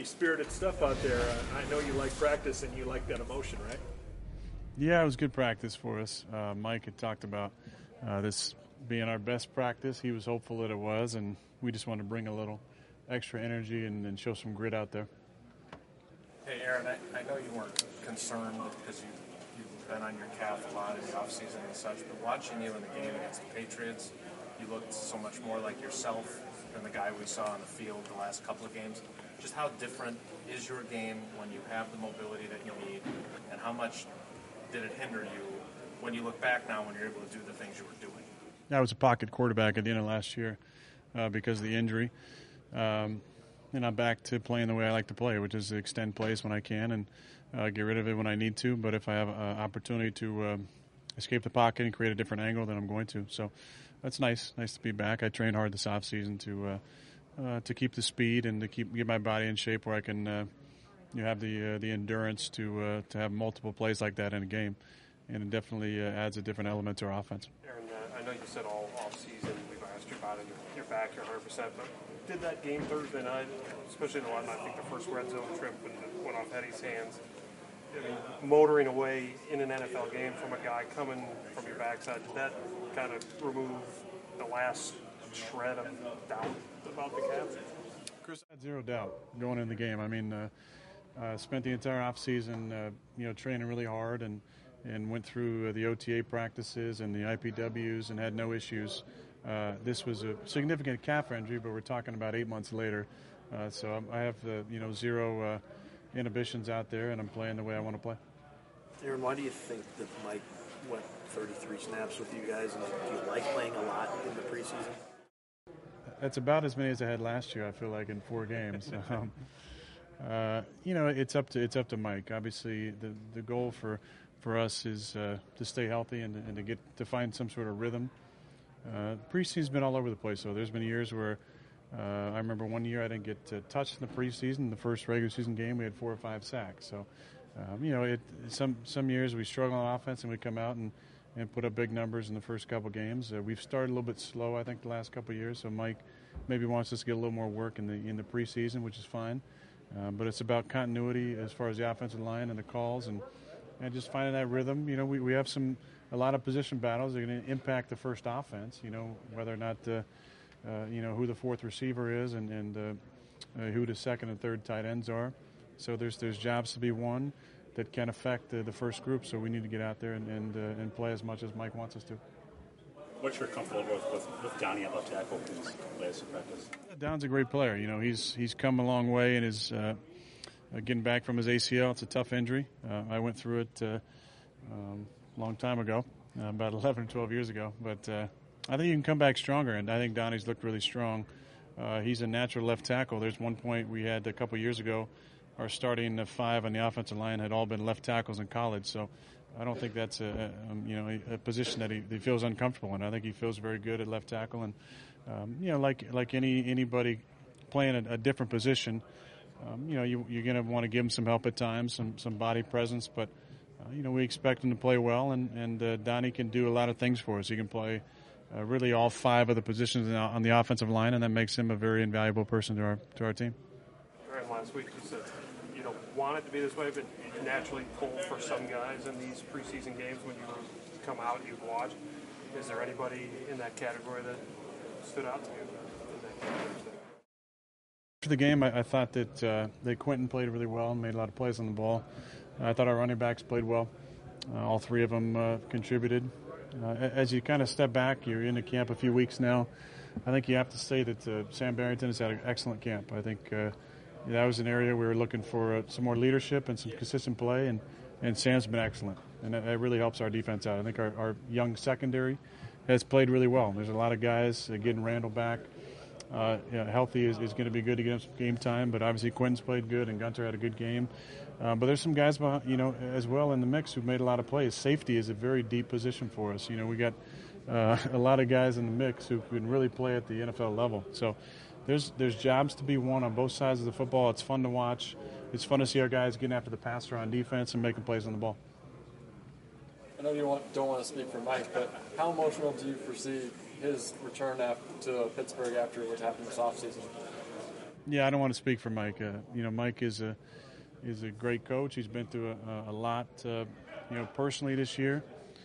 spirited stuff out there. I know you like practice and you like that emotion, right? Yeah, it was good practice for us. Mike had talked about this being our best practice. He was hopeful that it was, and we just wanted to bring a little extra energy and show some grit out there. Hey, Aaron, I know you weren't concerned because you've been on your calf a lot in the offseason and such, but watching you in the game against the Patriots, you looked so much more like yourself than the guy we saw on the field the last couple of games. Just how different is your game when you have the mobility that you need, and how much did it hinder you when you look back now when you're able to do the things you were doing? I was a pocket quarterback at the end of last year because of the injury. And I'm back to playing the way I like to play, which is extend plays when I can and get rid of it when I need to. But if I have an opportunity to escape the pocket and create a different angle, then I'm going to. So that's nice. Nice to be back. I trained hard this offseason to keep the speed and to get my body in shape where I can have the endurance to have multiple plays like that in a game. And it definitely adds a different element to our offense. Aaron, I know you said all season we've asked you about it. You're back, you're 100%. But did that game Thursday night, especially the one, I think the first red zone trip when it went off Eddie's hands, I mean, motoring away in an NFL game from a guy coming from your backside, did that kind of remove the last shred of doubt about the Cavs? Chris, I had zero doubt going in the game. I mean, spent the entire offseason, training really hard and went through the OTA practices and the IPWs and had no issues. This was a significant calf injury, but we're talking about 8 months later. So I have zero inhibitions out there, and I'm playing the way I want to play. Aaron, why do you think that Mike went 33 snaps with you guys, and do you like playing a lot in the preseason? That's about as many as I had last year, I feel like, in 4 games. It's up to Mike. Obviously, the goal for us is to stay healthy and to find some sort of rhythm. Preseason's been all over the place, so there's been years where I remember one year I didn't get touched in the preseason. The first regular season game, we had 4 or 5 sacks. So, some years we struggle on offense and we come out and put up big numbers in the first couple games. We've started a little bit slow, I think, the last couple of years. So Mike maybe wants us to get a little more work in the preseason, which is fine. But it's about continuity as far as the offensive line and the calls and just finding that rhythm. We have a lot of position battles that are going to impact the first offense. Whether or not who the fourth receiver is and who the second and third tight ends are. So there's jobs to be won that can affect the first group. So we need to get out there and play as much as Mike wants us to. What's your comfortable with Donnie at left tackle in his latest practice? Don's a great player. He's come a long way in his getting back from his ACL. It's a tough injury. I went through it a long time ago, about 11 or 12 years ago. But I think you can come back stronger, and I think Donnie's looked really strong. He's a natural left tackle. There's one point we had a couple years ago, our starting 5 on the offensive line had all been left tackles in college. So I don't think that's a position that he feels uncomfortable in. I think he feels very good at left tackle, and like anybody playing a different position, you're going to want to give him some help at times, some body presence, but we expect him to play well, and Donnie can do a lot of things for us. He can play really all 5 of the positions on the offensive line, and that makes him a very invaluable person to our team. Aaron, last week you said you don't want it to be this way, but you naturally pull for some guys in these preseason games when you come out and you watch. Is there anybody in that category that stood out to you? After the game, I thought that Quentin played really well and made a lot of plays on the ball. I thought our running backs played well. All 3 of them contributed. As you kind of step back, you're in the camp a few weeks now. I think you have to say that Sam Barrington has had an excellent camp. I think that was an area we were looking for some more leadership and some consistent play, and Sam's been excellent. And that really helps our defense out. I think our young secondary has played really well. There's a lot of guys getting Randall back. Healthy is going to be good to get him some game time, but obviously Quinn's played good and Gunter had a good game. But there's some guys, as well in the mix who've made a lot of plays. Safety is a very deep position for us. We got a lot of guys in the mix who can really play at the NFL level. So there's jobs to be won on both sides of the football. It's fun to watch. It's fun to see our guys getting after the passer on defense and making plays on the ball. I know you don't want to speak for Mike, but how emotional do you foresee his return to Pittsburgh after what happened this offseason? Yeah, I don't want to speak for Mike. Mike is a great coach. He's been through a lot, personally this year.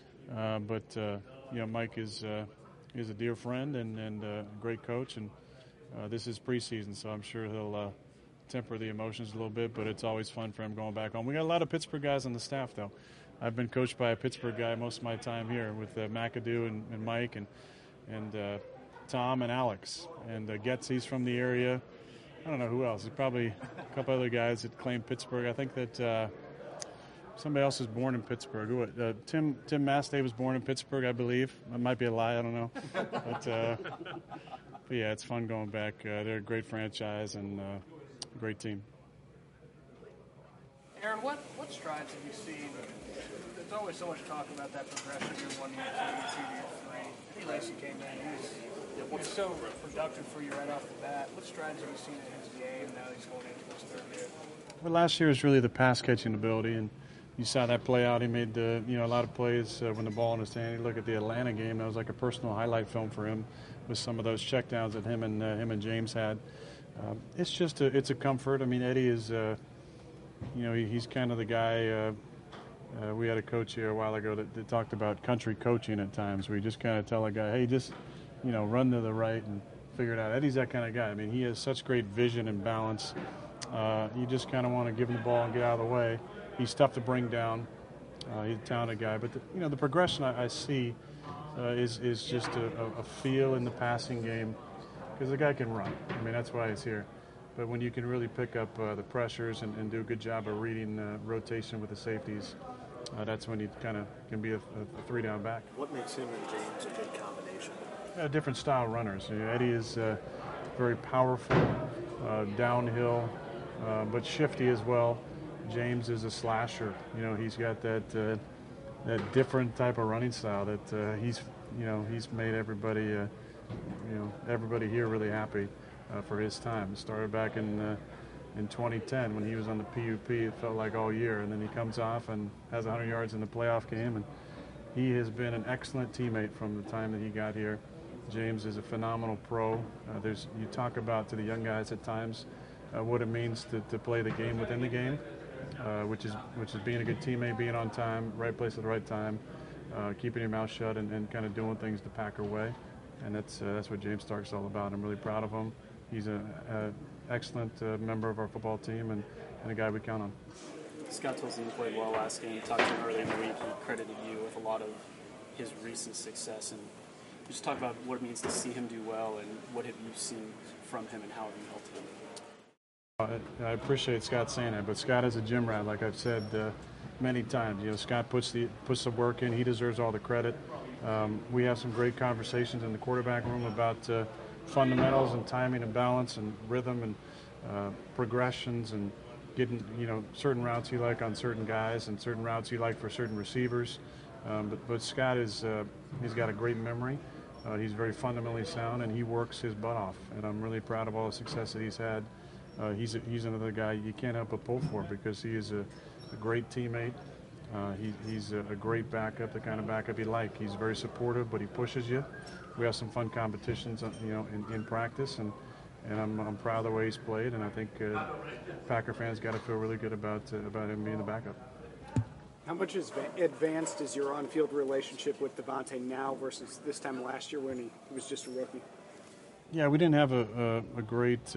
Mike is a dear friend and a great coach, and this is preseason, so I'm sure he'll temper the emotions a little bit. But it's always fun for him going back home. We got a lot of Pittsburgh guys on the staff, though. I've been coached by a Pittsburgh guy most of my time here with McAdoo and Mike and Tom and Alex. And Getz, he's from the area. I don't know who else. There's probably a couple other guys that claim Pittsburgh. I think that somebody else is born in Pittsburgh. Tim Mastay was born in Pittsburgh, I believe. That might be a lie. I don't know. But yeah, it's fun going back. They're a great franchise and a great team. Aaron, what strides have you seen? There's always so much talk about that progression year 1, year 2, year 3. Lacey came in. He was so productive for you right off the bat. What strides have you seen in his game now he's going into his third year? Well, last year was really the pass catching ability, and you saw that play out. He made a lot of plays when the ball in his hand. You look at the Atlanta game; that was like a personal highlight film for him with some of those checkdowns that him and James had. It's just it's a comfort. I mean, Eddie is he's kind of the guy. We had a coach here a while ago that talked about country coaching at times, where you just kind of tell a guy, hey, just run to the right and figure it out. Eddie's that kind of guy. I mean, he has such great vision and balance. You just kind of want to give him the ball and get out of the way. He's tough to bring down. He's a talented guy. But, the progression I see is just a feel in the passing game, because the guy can run. I mean, that's why he's here. But when you can really pick up the pressures and do a good job of reading rotation with the safeties, that's when you kind of can be a three-down back. What makes him and James a good combination? Different style runners. Eddie is very powerful, downhill, but shifty as well. James is a slasher. He's got that different type of running style that he's made everybody here really happy for his time. It started back in 2010 when he was on the PUP. It felt like all year, and then he comes off and has 100 yards in the playoff game, and he has been an excellent teammate from the time that he got here. James is a phenomenal pro. You talk about to the young guys at times what it means to play the game within the game, which is being a good teammate, being on time, right place at the right time, keeping your mouth shut and kind of doing things the Packer way. And that's what James Stark's all about. I'm really proud of him. He's an excellent member of our football team and a guy we count on. Scott Tolzien played well last game. Talked to him earlier in the week. He credited you with a lot of his recent success. And just talk about what it means to see him do well and what have you seen from him and how have you helped him? I appreciate Scott saying that, but Scott is a gym rat, like I've said many times. Scott puts the work in. He deserves all the credit. We have some great conversations in the quarterback room about fundamentals and timing and balance and rhythm and progressions and getting certain routes you like on certain guys and certain routes you like for certain receivers. But Scott he's got a great memory. He's very fundamentally sound, and he works his butt off. And I'm really proud of all the success that he's had. He's another guy you can't help but pull for because he is a great teammate. He's a great backup, the kind of backup you like. He's very supportive, but he pushes you. We have some fun competitions, in practice, and I'm proud of the way he's played. And I think Packer fans got to feel really good about him being the backup. How much advanced is your on-field relationship with Davante now versus this time last year when he was just a rookie? Yeah, we didn't have a great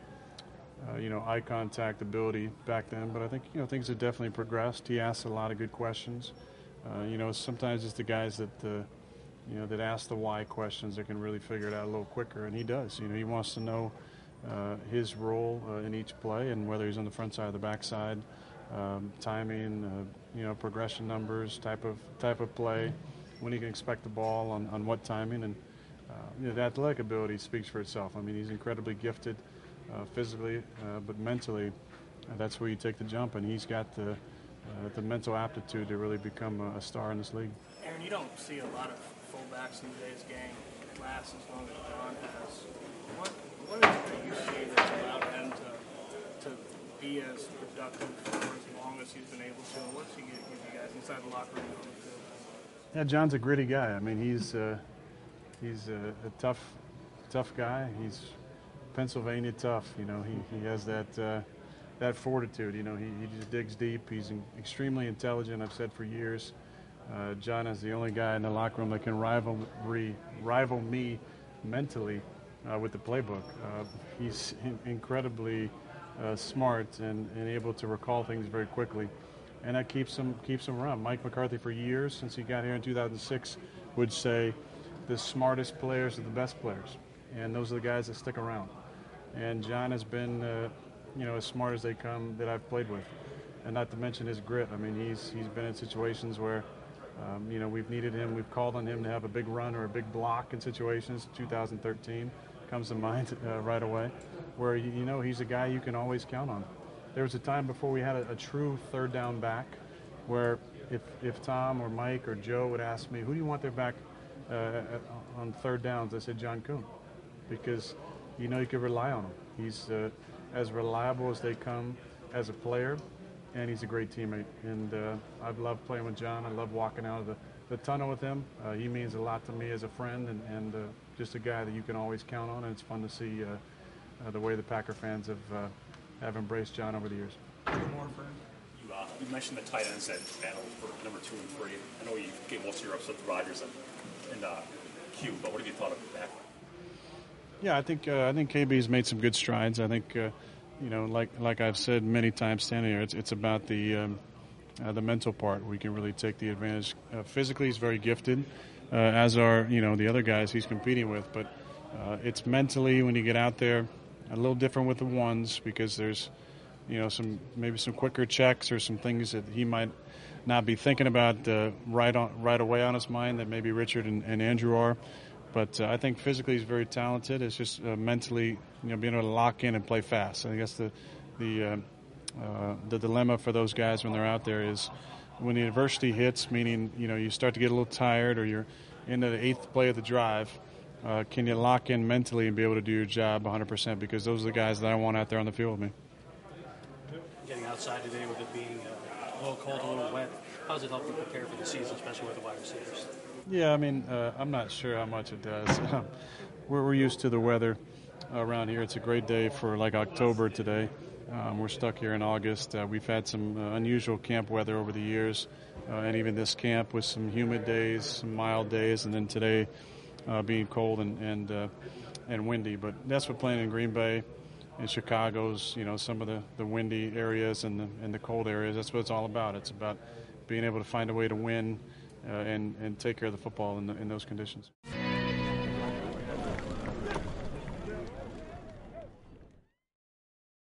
eye contact ability back then, but I think things have definitely progressed. He asks a lot of good questions. Sometimes it's the guys that ask the why questions that can really figure it out a little quicker, and he does. He wants to know his role in each play and whether he's on the front side or the back side, timing, progression numbers, type of play, when he can expect the ball on what timing, and the athletic ability speaks for itself. I mean, he's incredibly gifted physically, but mentally, that's where you take the jump, and he's got the mental aptitude to really become a star in this league. Aaron, you don't see a lot of fullbacks in today's game last as long as John has. What is it that you see that's allowed him to be as productive for as long as he's been able to? And what's he give you guys inside the locker room on the field? Yeah, John's a gritty guy. I mean, he's a tough guy. He's Pennsylvania tough. You know, he has that fortitude. You know, he just digs deep. He's extremely intelligent. I've said for years, John is the only guy in the locker room that can rival me mentally with the playbook. He's incredibly smart and able to recall things very quickly, and that keeps him around. Mike McCarthy, for years since he got here in 2006, would say the smartest players are the best players, and those are the guys that stick around. And John has been, as smart as they come that I've played with, and not to mention his grit. I mean, he's been in situations where, we've needed him. We've called on him to have a big run or a big block in situations. 2013 comes to mind right away, where he's a guy you can always count on. There was a time before we had a true third down back, where if Tom or Mike or Joe would ask me, who do you want their back on third downs, I said John Kuhn, because you could rely on him. He's as reliable as they come as a player, and he's a great teammate. And I've loved playing with John. I love walking out of the tunnel with him. He means a lot to me as a friend, and just a guy that you can always count on. And it's fun to see the way the Packer fans have embraced John over the years. You mentioned the tight ends that battle for number 2 and 3. I know you gave most of your ups with Rodgers and Q, but what have you thought of that? Yeah, I think KB's made some good strides. I think like I've said many times standing here, it's about the mental part. We can really take the advantage. Physically, he's very gifted, as are the other guys he's competing with. But it's mentally, when you get out there, a little different with the ones, because there's maybe some quicker checks or some things that he might not be thinking about right away on his mind that maybe Richard and Andrew are. But I think physically he's very talented. It's just mentally, being able to lock in and play fast. I think that's the dilemma for those guys when they're out there is when the adversity hits, meaning you start to get a little tired or you're into the 8th play of the drive. Can you lock in mentally and be able to do your job 100%? Because those are the guys that I want out there on the field with me. Getting outside today with it being a little cold, a little wet, how does it help you prepare for the season, especially with the wide receivers? Yeah, I mean, I'm not sure how much it does. We're used to the weather around here. It's a great day for like October today. We're stuck here in August. We've had some unusual camp weather over the years, and even this camp with some humid days, some mild days, and then today being cold and windy. But that's what playing in Green Bay and Chicago's, some of the windy areas and the cold areas, that's what it's all about. It's about being able to find a way to win and take care of the football in those conditions.